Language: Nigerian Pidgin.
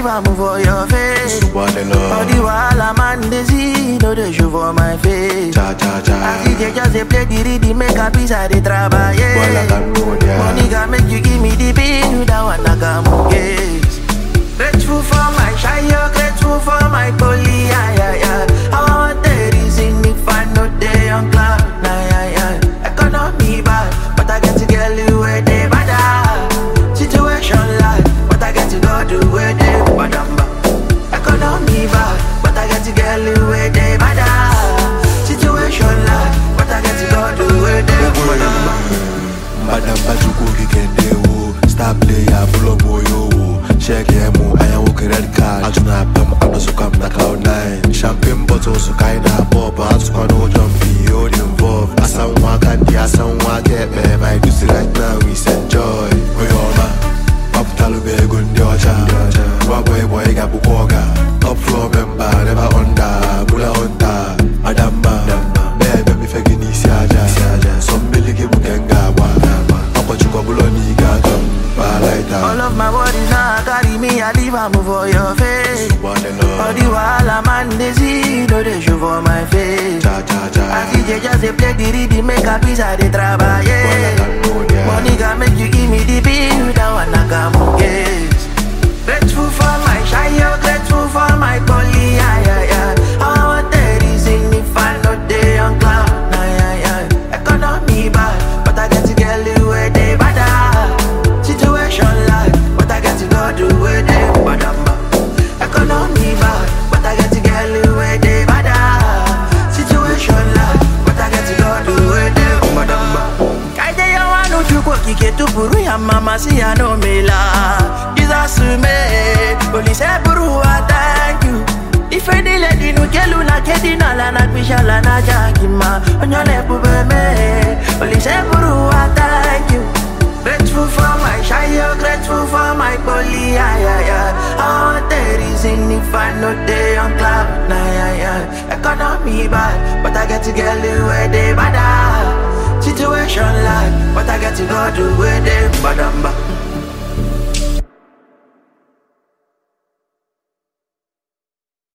leave a move for your face. All the while I'm on the Z, no they show for my face. Cha cha cha. I see they just they play the rhythm, make a piece of the travail. Money can make you give me the beat, that one I can move case. Grateful for my shy, grateful for my poly, yeah. I want the reason if I know they on cloud, yeah. Economy bad, but I get to get you where they bad. Situation life, but I get to go do where they bad. Economy bad, but I get to get you where they bad. Situation life, but I get to go do where they bad. Madam Bajuku kikende wo, star player bulo boyo wo. Check yemu, aya wo credit card. Ajuna pem ano sukam na cloud nine. Champagne bottle su kaina pop, atuka no jumpy, all involved. Asanwa kandi, asanwa get me. My do it right now, we enjoy. We all man, paputalu be gundi ocha. Boy gabu koga. Top floor member, never under, bula under. Adamba, baby me fegini siaja. Some biligi mukenga wa. All of my worries now carry me, I leave a move for your face. All the while I'm on the Z, no they show for my face. I see they just they play the rhythm, make a piece of the travail. Money can make you give me the beat, that one I can move case. Grateful for my shy, grateful for my poly, yeah. I want the reason if I know they on cloud, yeah. Economy bad, but I get to get you where they bad. Situation life, but I get to go do where they bad. Economy bad, but I get to get you where they bad. Situation life, but I get to go do where they bad. Kaide ya wanu chukwa kike tupuru ya mama si ya no mela. Jesus me, police buru thank you. If any lady no kelu na kedi na la na pishala na jakima. Onyole pubeme, police buru thank you. Grateful for my shy, grateful for my poly, yeah. I want the reason if I know they on cloud, yeah. Economy bad, but I get to get you where they bad. Situation life, but I get to go do where they bad.